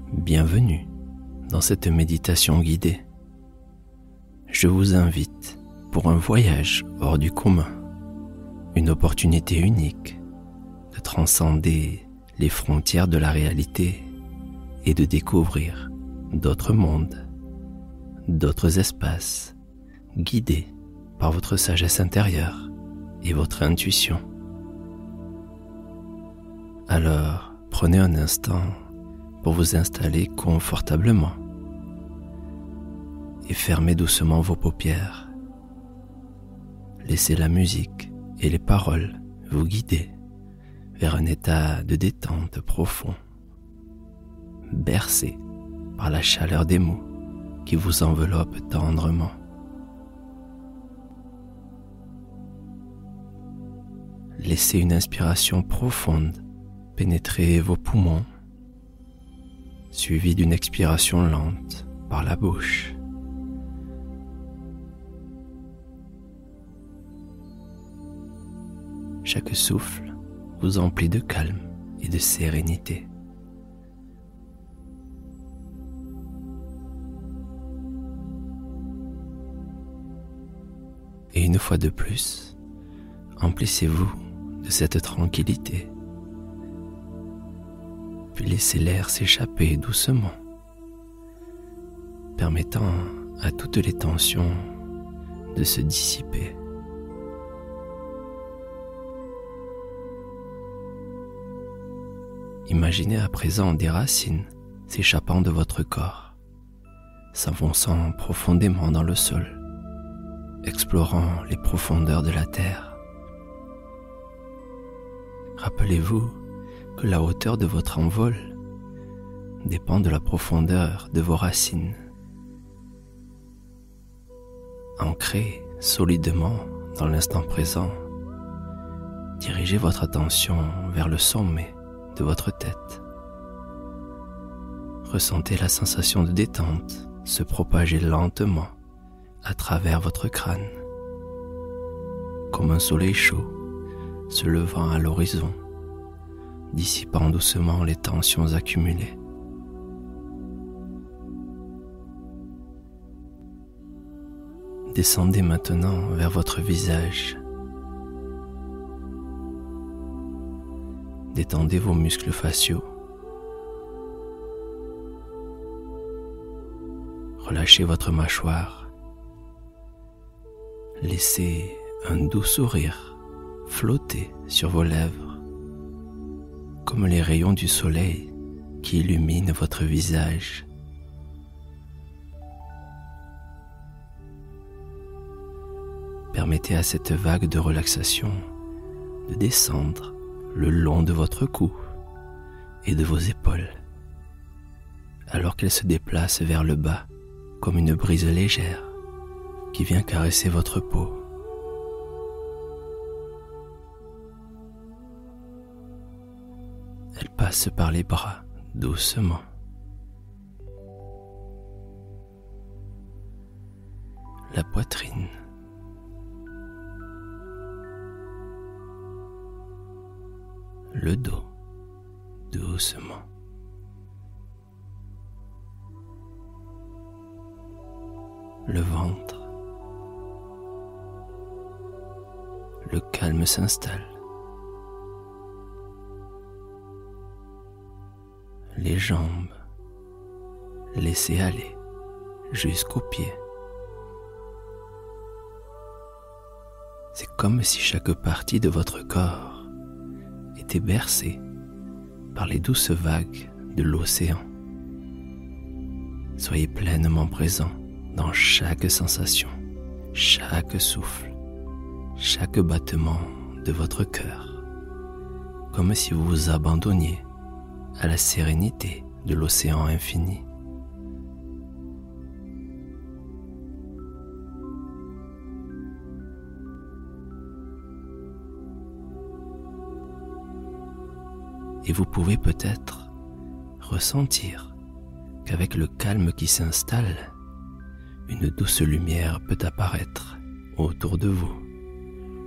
Bienvenue dans cette méditation guidée. Je vous invite pour un voyage hors du commun, une opportunité unique de transcender les frontières de la réalité et de découvrir d'autres mondes, d'autres espaces, guidés par votre sagesse intérieure et votre intuition. Alors, prenez un instant pour vous installer confortablement et fermez doucement vos paupières. Laissez la musique et les paroles vous guider vers un état de détente profond, bercé par la chaleur des mots qui vous enveloppent tendrement. Laissez une inspiration profonde pénétrer vos poumons, suivie d'une expiration lente par la bouche. Chaque souffle vous emplit de calme et de sérénité. Et une fois de plus, emplissez-vous de cette tranquillité. Puis laissez l'air s'échapper doucement, permettant à toutes les tensions de se dissiper. Imaginez à présent des racines s'échappant de votre corps, s'enfonçant profondément dans le sol, explorant les profondeurs de la terre. Rappelez-vous que la hauteur de votre envol dépend de la profondeur de vos racines. Ancrez solidement dans l'instant présent, dirigez votre attention vers le sommet de votre tête. Ressentez la sensation de détente se propager lentement à travers votre crâne, comme un soleil chaud se levant à l'horizon, dissipant doucement les tensions accumulées. Descendez maintenant vers votre visage. Détendez vos muscles faciaux. Relâchez votre mâchoire. Laissez un doux sourire flotter sur vos lèvres, comme les rayons du soleil qui illuminent votre visage. Permettez à cette vague de relaxation de descendre le long de votre cou et de vos épaules, alors qu'elle se déplace vers le bas comme une brise légère qui vient caresser votre peau. Elle passe par les bras doucement. La poitrine. Le dos, doucement. Le ventre. Le calme s'installe. Les jambes. Laissez aller jusqu'aux pieds. C'est comme si chaque partie de votre corps était bercé par les douces vagues de l'océan. Soyez pleinement présent dans chaque sensation, chaque souffle, chaque battement de votre cœur, comme si vous vous abandonniez à la sérénité de l'océan infini. Et vous pouvez peut-être ressentir qu'avec le calme qui s'installe, une douce lumière peut apparaître autour de vous,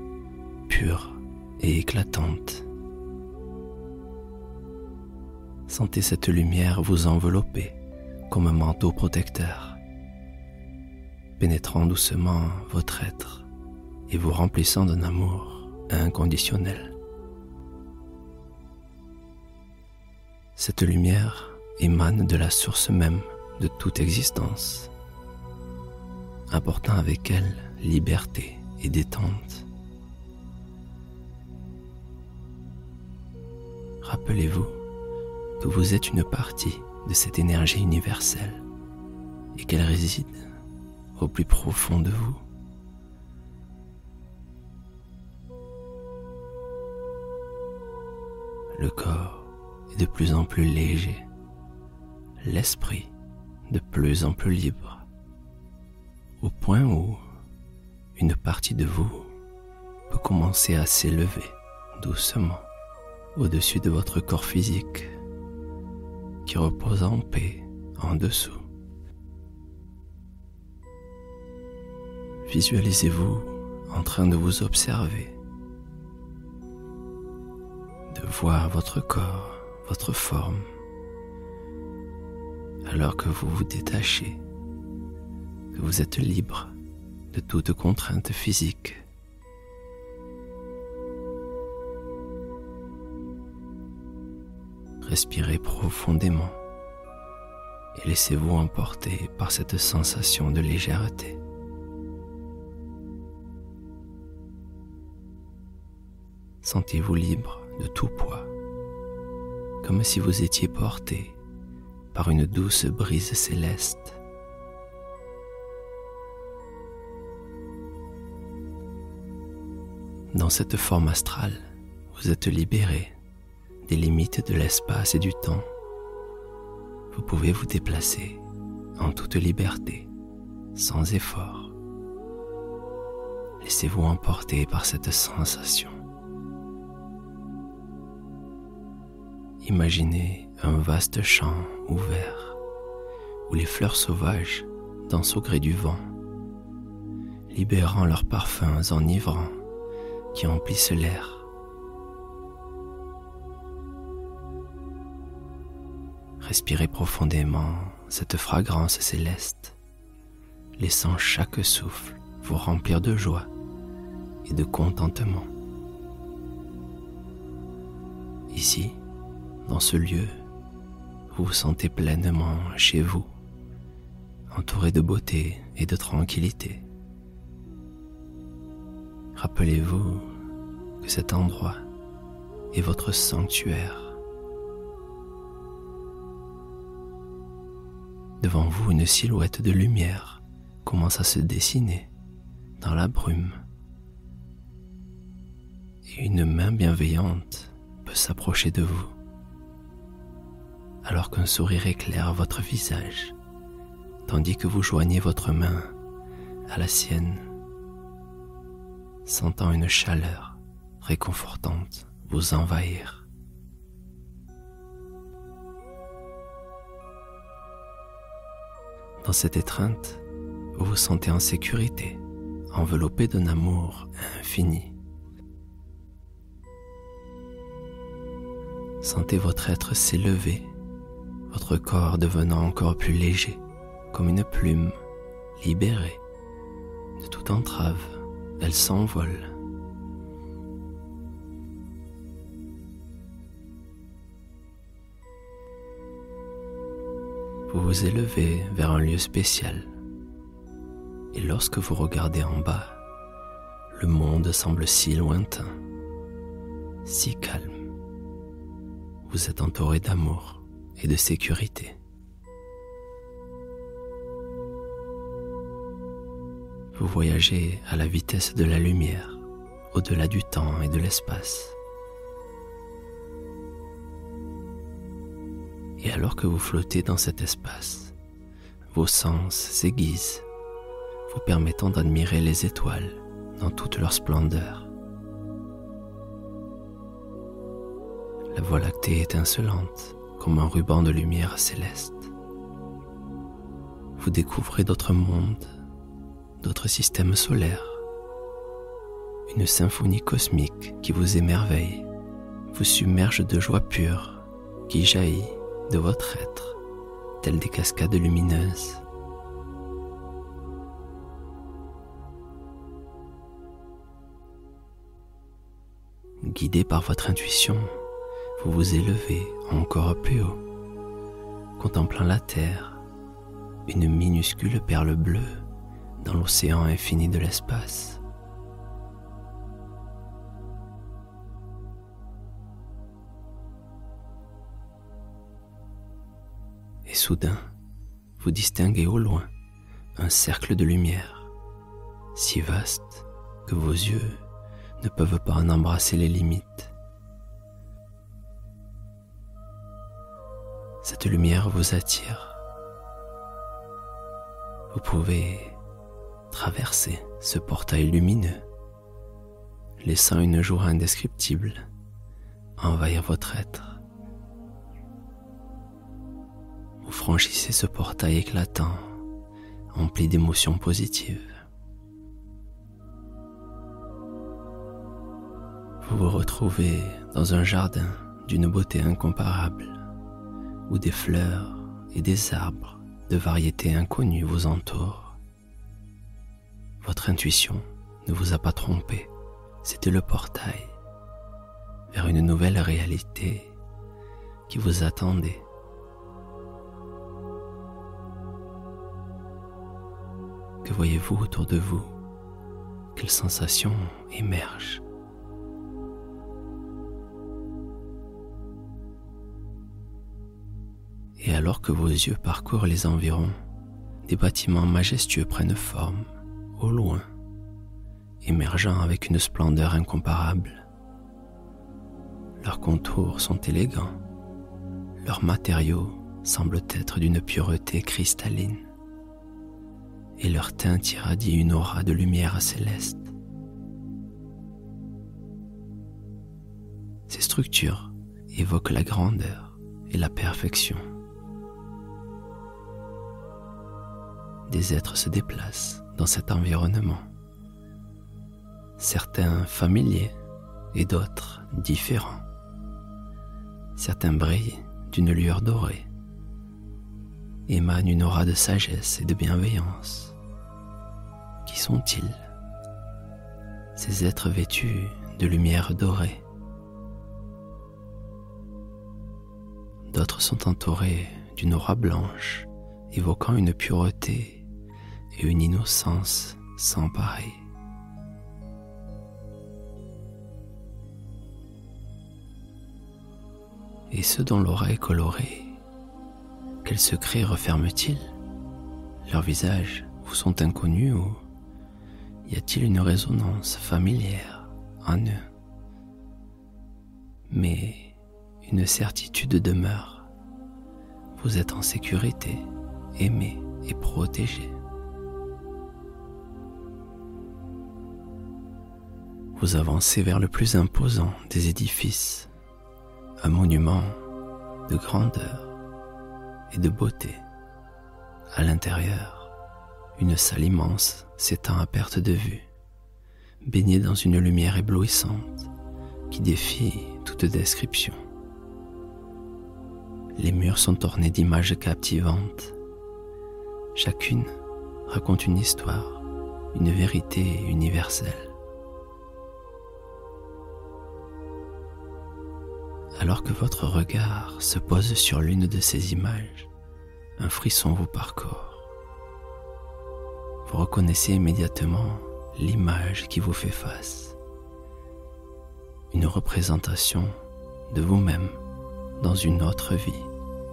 pure et éclatante. Sentez cette lumière vous envelopper comme un manteau protecteur, pénétrant doucement votre être et vous remplissant d'un amour inconditionnel. Cette lumière émane de la source même de toute existence, apportant avec elle liberté et détente. Rappelez-vous que vous êtes une partie de cette énergie universelle et qu'elle réside au plus profond de vous. Le corps est de plus en plus léger, l'esprit de plus en plus libre, au point où une partie de vous peut commencer à s'élever doucement au-dessus de votre corps physique qui repose en paix en dessous. Visualisez-vous en train de vous observer, de voir votre corps, votre forme, alors que vous vous détachez, que vous êtes libre de toute contrainte physique. Respirez profondément et laissez-vous emporter par cette sensation de légèreté. Sentez-vous libre de tout poids, comme si vous étiez porté par une douce brise céleste. Dans cette forme astrale, vous êtes libéré des limites de l'espace et du temps. Vous pouvez vous déplacer en toute liberté, sans effort. Laissez-vous emporter par cette sensation. Imaginez un vaste champ ouvert où les fleurs sauvages dansent au gré du vent, libérant leurs parfums enivrants qui emplissent l'air. Respirez profondément cette fragrance céleste, laissant chaque souffle vous remplir de joie et de contentement. Ici, dans ce lieu, vous vous sentez pleinement chez vous, entouré de beauté et de tranquillité. Rappelez-vous que cet endroit est votre sanctuaire. Devant vous, une silhouette de lumière commence à se dessiner dans la brume. Et une main bienveillante peut s'approcher de vous, alors qu'un sourire éclaire votre visage, tandis que vous joignez votre main à la sienne, sentant une chaleur réconfortante vous envahir. Dans cette étreinte, vous vous sentez en sécurité, enveloppé d'un amour infini. Sentez votre être s'élever, votre corps devenant encore plus léger, comme une plume libérée de toute entrave. Elle s'envole. Vous vous élevez vers un lieu spécial, et lorsque vous regardez en bas, le monde semble si lointain, si calme. Vous êtes entouré d'amour et de sécurité. Vous voyagez à la vitesse de la lumière, au-delà du temps et de l'espace. Et alors que vous flottez dans cet espace, vos sens s'aiguisent, vous permettant d'admirer les étoiles dans toute leur splendeur. La Voie lactée étincelante comme un ruban de lumière céleste. Vous découvrez d'autres mondes, d'autres systèmes solaires, une symphonie cosmique qui vous émerveille, vous submerge de joie pure qui jaillit de votre être, telles des cascades lumineuses. Guidé par votre intuition, vous vous élevez encore plus haut, contemplant la terre, une minuscule perle bleue dans l'océan infini de l'espace. Et soudain, vous distinguez au loin un cercle de lumière, si vaste que vos yeux ne peuvent pas en embrasser les limites. Cette lumière vous attire. Vous pouvez traverser ce portail lumineux, laissant une joie indescriptible envahir votre être. Vous franchissez ce portail éclatant, empli d'émotions positives. Vous vous retrouvez dans un jardin d'une beauté incomparable, où des fleurs et des arbres de variétés inconnues vous entourent. Votre intuition ne vous a pas trompé, c'était le portail vers une nouvelle réalité qui vous attendait. Que voyez-vous autour de vous? Quelles sensations émergent? Et alors que vos yeux parcourent les environs, des bâtiments majestueux prennent forme, au loin, émergeant avec une splendeur incomparable. Leurs contours sont élégants, leurs matériaux semblent être d'une pureté cristalline, et leur teinte irradie une aura de lumière céleste. Ces structures évoquent la grandeur et la perfection. Des êtres se déplacent dans cet environnement, certains familiers et d'autres différents. Certains brillent d'une lueur dorée, émanent une aura de sagesse et de bienveillance. Qui sont-ils? Ces êtres vêtus de lumière dorée. D'autres sont entourés d'une aura blanche, évoquant une pureté et une innocence sans pareil. Et ceux dont l'aura est colorée, quels secrets referment-ils? Leurs visages vous sont inconnus ou y a-t-il une résonance familière en eux? Mais une certitude demeure, vous êtes en sécurité, aimé et protégé. Vous avancez vers le plus imposant des édifices, un monument de grandeur et de beauté. À l'intérieur, une salle immense s'étend à perte de vue, baignée dans une lumière éblouissante qui défie toute description. Les murs sont ornés d'images captivantes. Chacune raconte une histoire, une vérité universelle. Alors que votre regard se pose sur l'une de ces images, un frisson vous parcourt. Vous reconnaissez immédiatement l'image qui vous fait face. Une représentation de vous-même dans une autre vie.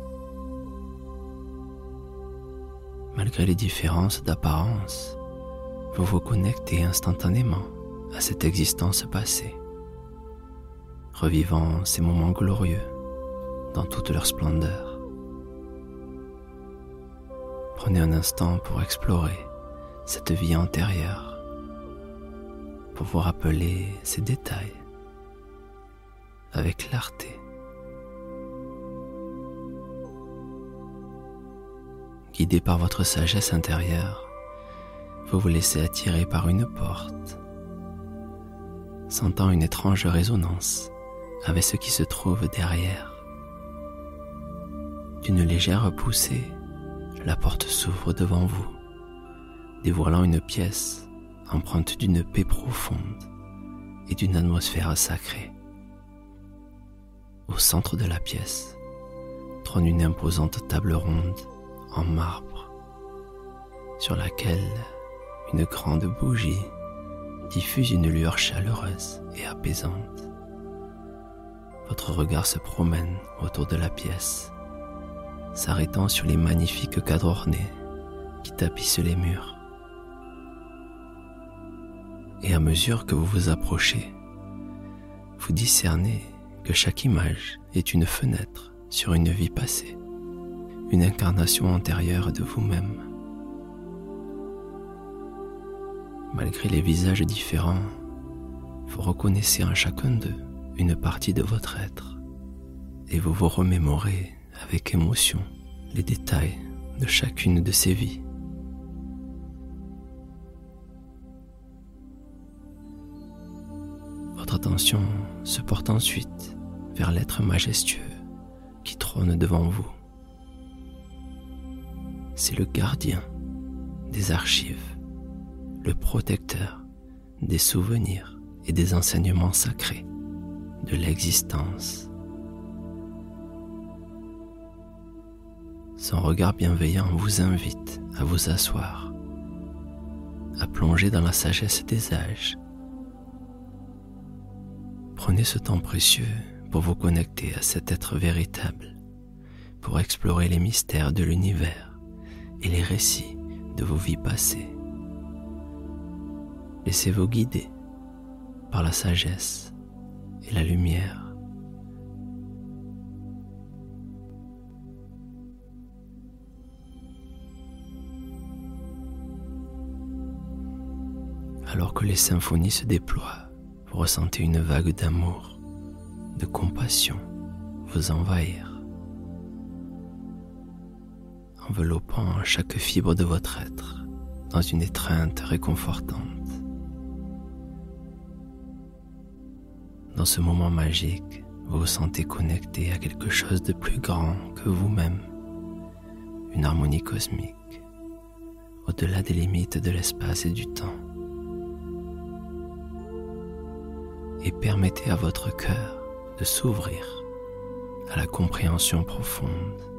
Malgré les différences d'apparence, vous vous connectez instantanément à cette existence passée, revivant ces moments glorieux dans toute leur splendeur. Prenez un instant pour explorer cette vie antérieure, pour vous rappeler ces détails avec clarté. Guidé par votre sagesse intérieure, vous vous laissez attirer par une porte, sentant une étrange résonance avec ce qui se trouve derrière. d'une légère poussée, la porte s'ouvre devant vous, dévoilant une pièce empreinte d'une paix profonde et d'une atmosphère sacrée. Au centre de la pièce trône une imposante table ronde en marbre, sur laquelle une grande bougie diffuse une lueur chaleureuse et apaisante. Votre regard se promène autour de la pièce, s'arrêtant sur les magnifiques cadres ornés qui tapissent les murs. Et à mesure que vous vous approchez, vous discernez que chaque image est une fenêtre sur une vie passée, une incarnation antérieure de vous-même. Malgré les visages différents, vous reconnaissez en chacun d'eux une partie de votre être et vous vous remémorez avec émotion les détails de chacune de ces vies. Votre attention se porte ensuite vers l'être majestueux qui trône devant vous. C'est le gardien des archives, le protecteur des souvenirs et des enseignements sacrés de l'existence. Son regard bienveillant vous invite à vous asseoir, à plonger dans la sagesse des âges. Prenez ce temps précieux pour vous connecter à cet être véritable, pour explorer les mystères de l'univers et les récits de vos vies passées. Laissez-vous guider par la sagesse et la lumière. Alors que les symphonies se déploient, vous ressentez une vague d'amour, de compassion vous envahir, enveloppant chaque fibre de votre être dans une étreinte réconfortante. Dans ce moment magique, vous vous sentez connecté à quelque chose de plus grand que vous-même, une harmonie cosmique, au-delà des limites de l'espace et du temps. Et permettez à votre cœur de s'ouvrir à la compréhension profonde.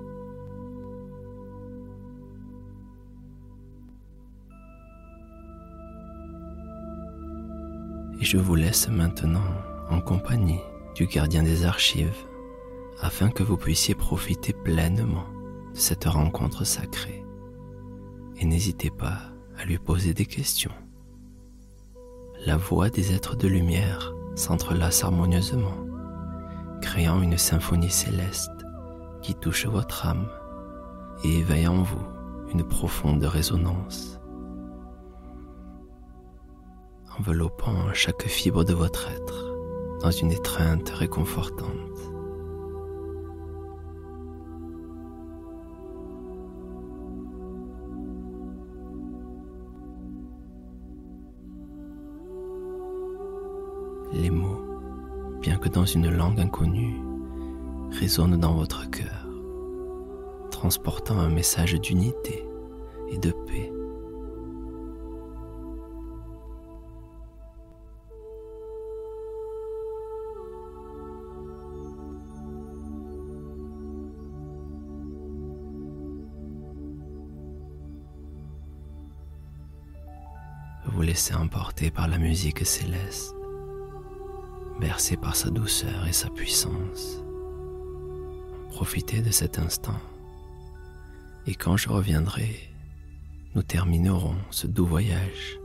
Et je vous laisse maintenant en compagnie du gardien des archives afin que vous puissiez profiter pleinement de cette rencontre sacrée. Et n'hésitez pas à lui poser des questions. La voix des êtres de lumière s'entrelace harmonieusement, créant une symphonie céleste qui touche votre âme et éveille en vous une profonde résonance, enveloppant chaque fibre de votre être dans une étreinte réconfortante. Les mots, bien que dans une langue inconnue, résonnent dans votre cœur, transportant un message d'unité et de paix. Vous vous laissez emporter par la musique céleste, bercé par sa douceur et sa puissance. Profitez de cet instant, et quand je reviendrai, nous terminerons ce doux voyage.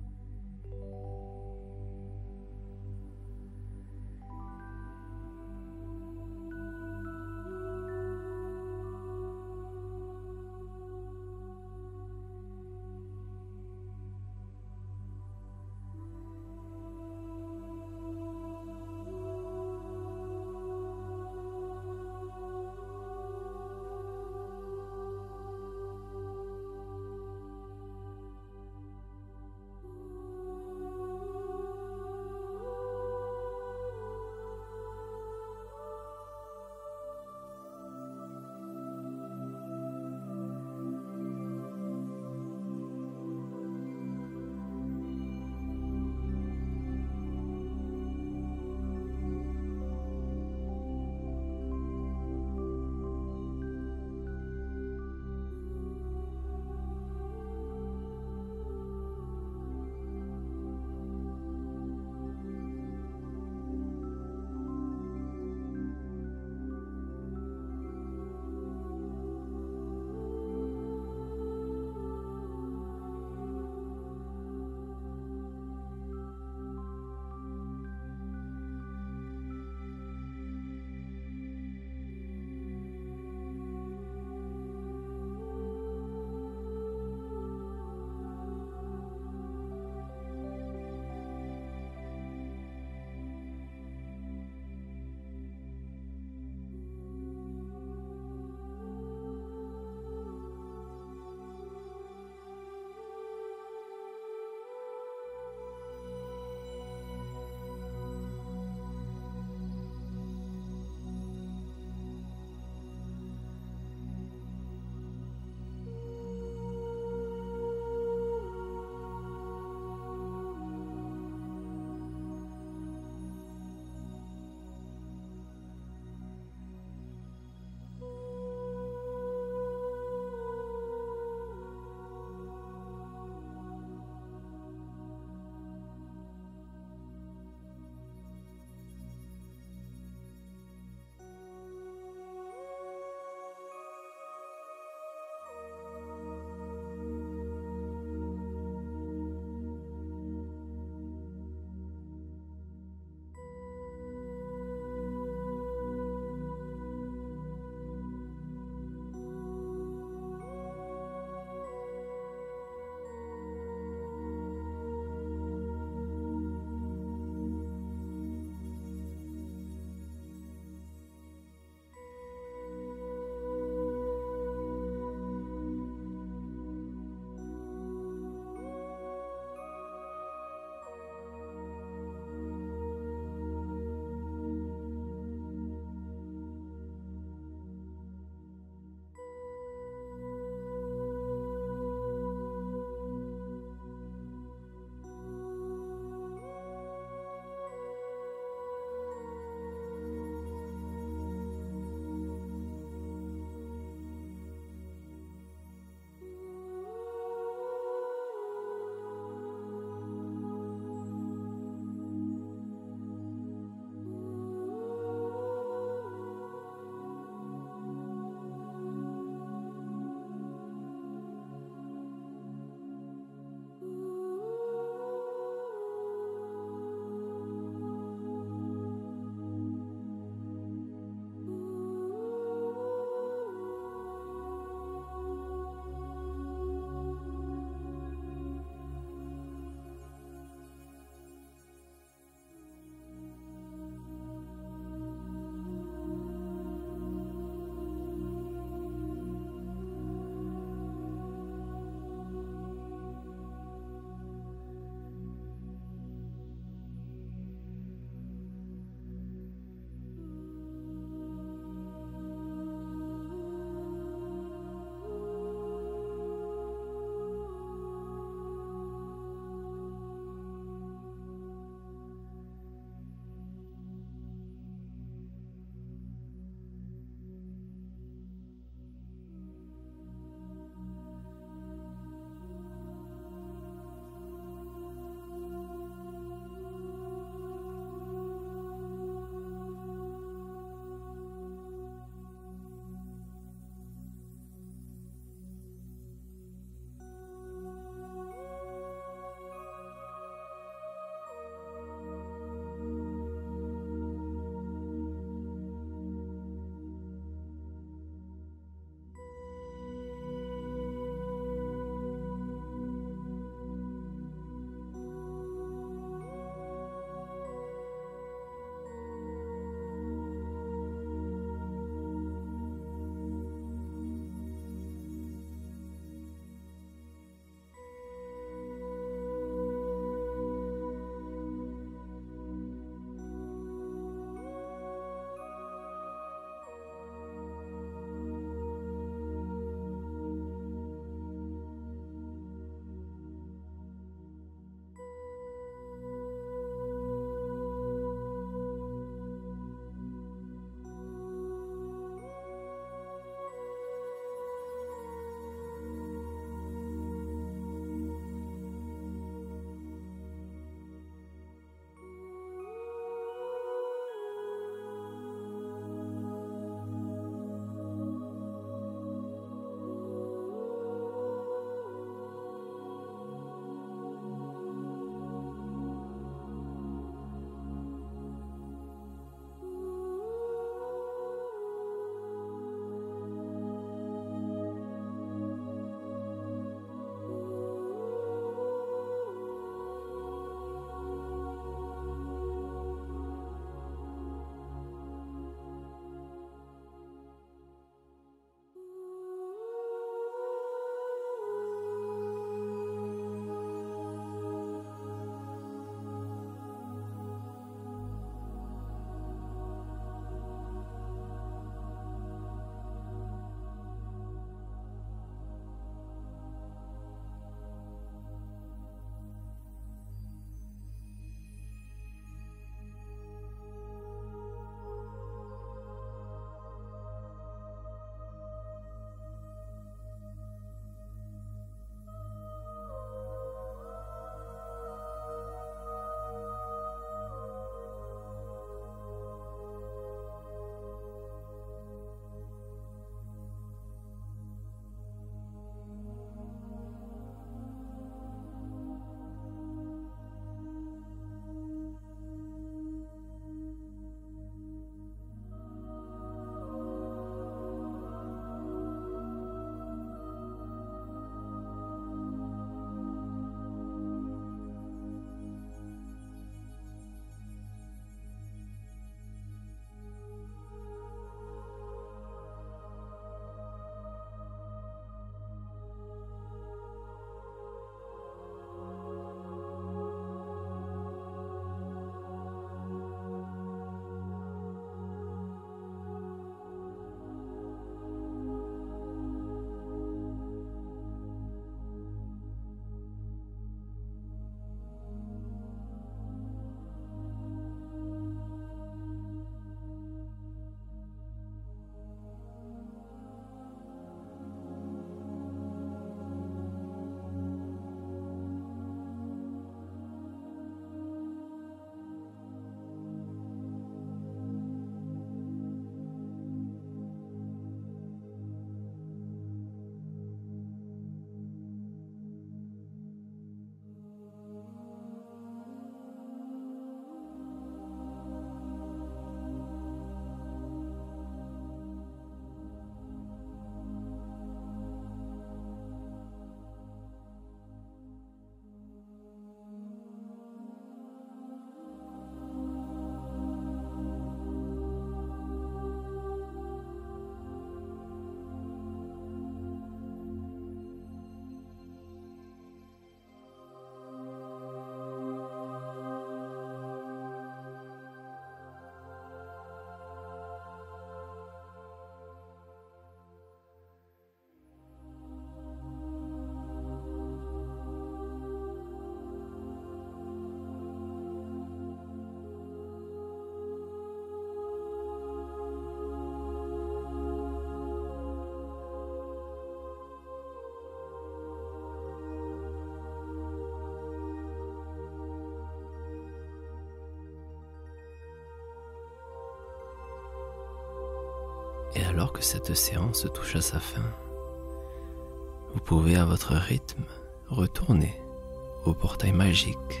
alors que cette séance touche à sa fin, vous pouvez à votre rythme retourner au portail magique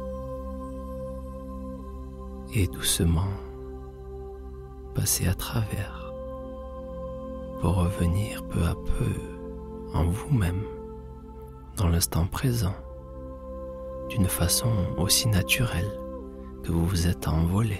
et doucement passer à travers pour revenir peu à peu en vous-même, dans l'instant présent, d'une façon aussi naturelle que vous vous êtes envolé.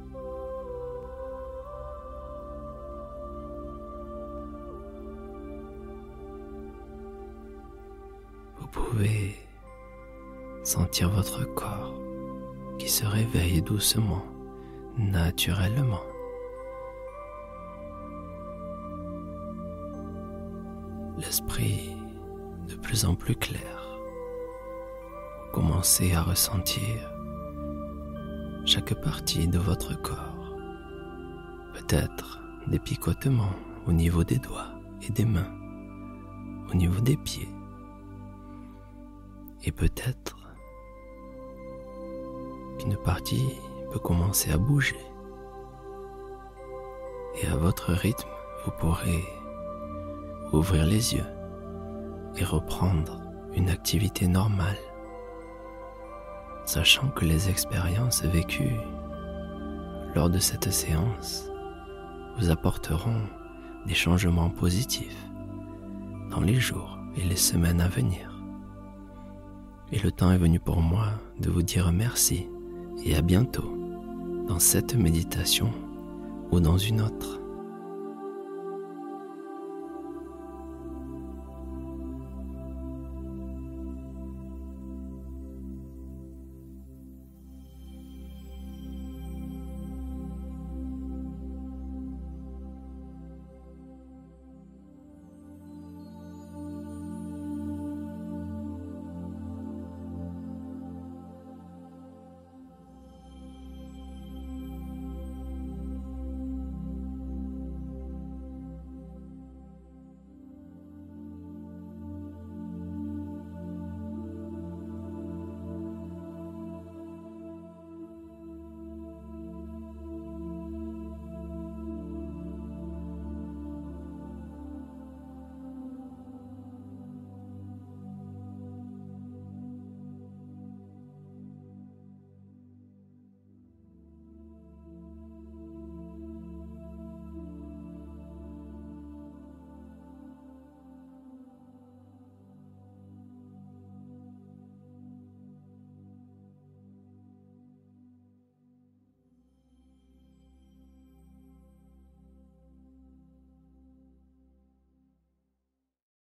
Vous pouvez sentir votre corps qui se réveille doucement, naturellement. L'esprit de plus en plus clair. Vous commencez à ressentir chaque partie de votre corps. Peut-être des picotements au niveau des doigts et des mains, au niveau des pieds. Et peut-être qu'une partie peut commencer à bouger. Et à votre rythme, vous pourrez ouvrir les yeux et reprendre une activité normale, sachant que les expériences vécues lors de cette séance vous apporteront des changements positifs dans les jours et les semaines à venir. Et le temps est venu pour moi de vous dire merci et à bientôt dans cette méditation ou dans une autre.